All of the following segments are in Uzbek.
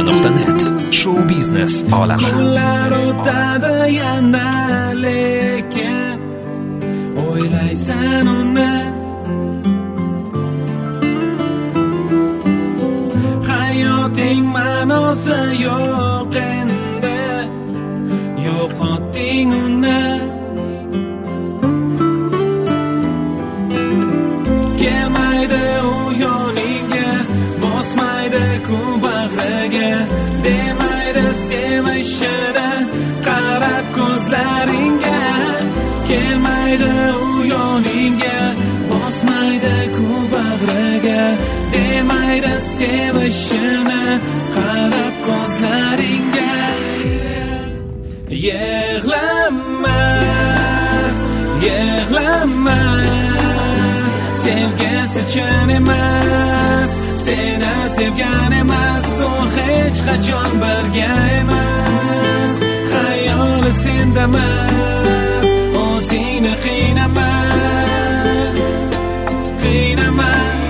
Tarona.net Show biznes olami. Kunlar o'tadi yana lekin o'ylaysan uni. Hayoting ma'nosi yo'q endi, yo'qotding uni. Kelmaydi u yoningga, bosmaydi ku bag'riga, demaydi sevishida qarab ko'zlaringga. Kelmaydi u yoningga, bosmaydi ku bag'riga, demaydi sevishini qarab ko'zlaringga. Yig'lama, yig'lama, sevgisi chin emas, seni sevgan emas, u hech qachon birga emas. Xayoli sendamas, o'zingni qiynama, qiynama.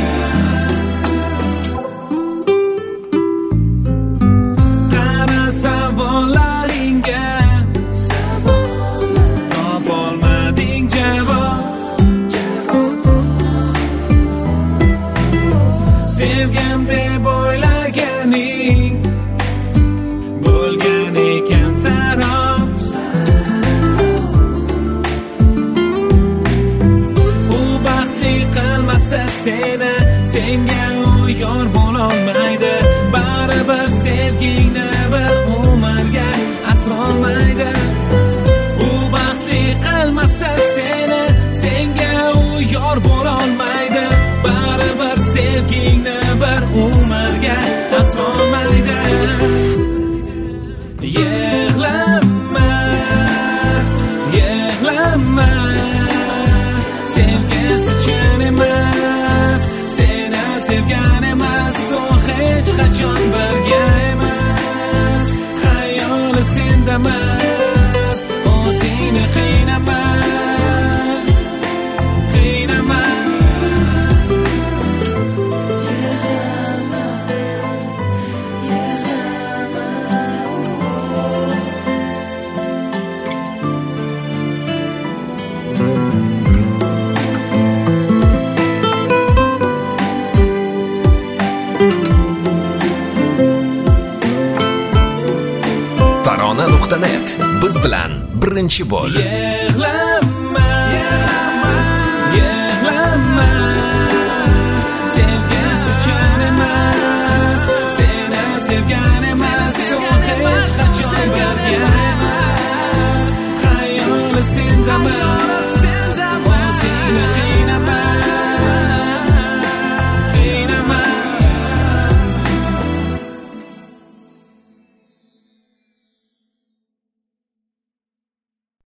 Qara savollaringga topolmading javob. Sevgim deb o'ylaganing bo'lgan ekan sarob. U baxtli qilmasda seni, senga u yor bo'lolmaydi. Baribir sevgingni bir umrga asrolmaydi. U baxtli qilmasda seni, senga u yor bo'lolmaydi. Baribir sevgingni bir umrga asrolmaydi. Yig'lama, yig'lama, sevgisi chin emas, seni sevgan emas, u hech qachon birga emas. Xayoli sendamas, o'zingni qiynama, qiynama. Tarona.net biz bilan birinchi bo'l. Yig'lama, yig'lama,